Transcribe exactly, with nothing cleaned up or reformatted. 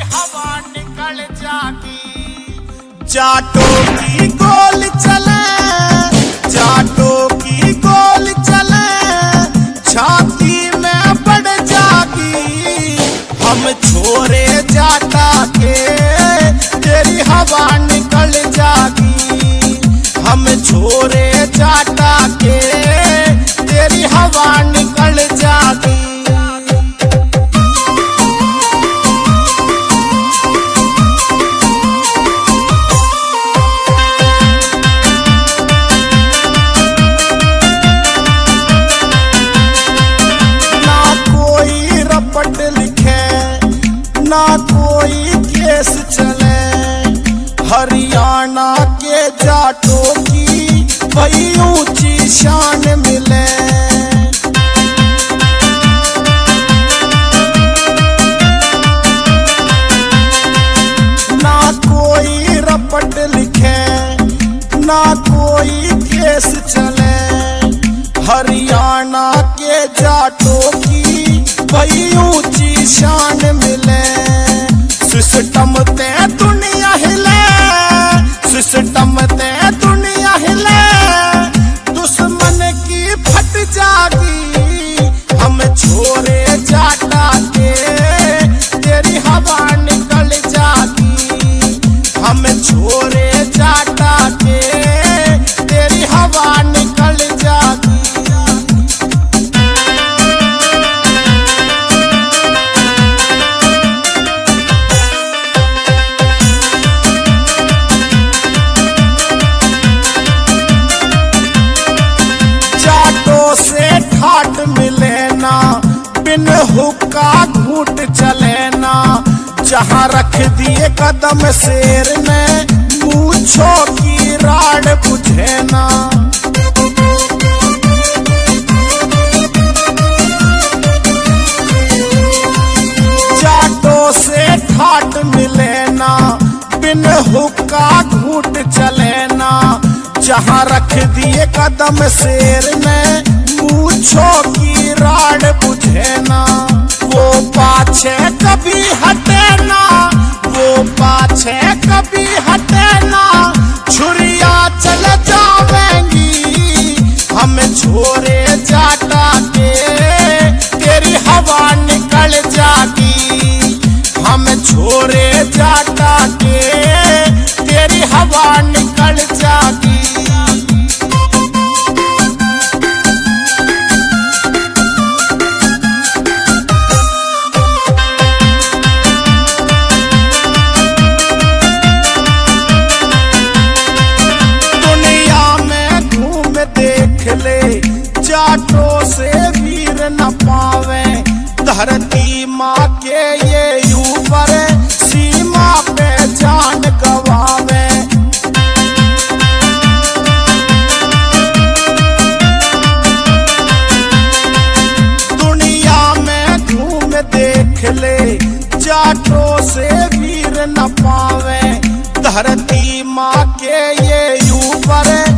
हवा निकल जागी। जाटों की गोल चले, जाटों की गोल चले, छाती में बढ़ जागी। हम छोरे जाटा के तेरी हवा निकल जागी। हम छोरे जाटा के तेरी हवा निकल जागी। ना कोई केस चले, हरियाणा के जाटों की बड़ी ऊंची शान मिले। ना कोई रपट लिखे, ना कोई केस चले, हरियाणा के जाटों की बड़ी ऊंची शान मिले। सिस्टम ते दुनिया हिले, सिस्टम ते दुनिया हिले, दुश्मन की फट जागी। हम छोरे जाटा के तेरी हवा निकल जागी। हम छोरे जाटा के तेरी हवा निकल जागी। से ठाट मिले ना, बिन हुक्का घूट चले ना। जहाँ रख दिए कदम शेर ने, मूंछों की राड बुझे ना। जाटों से ठाट मिले ना, बिन हुक्का घूट चले ना। जहाँ रख दिए कदम शेर ने, मूंछों की राड बुझे ना। वो पाछे कभी हटे ना, वो पाछे कभी हटे ना, छुरिया चल जावेंगी। हम छोरे जाटा के तेरी हवा निकल जागी। हम छोरे जाटा के तेरी हवा निकल जागी। जाटों से वीर न पावे, धरती माँ के ये ऊपर सीमा पे जान गवावे। दुनिया में घूम देख ले, जाटों से वीर न पावे, धरती माँ के ये ऊपर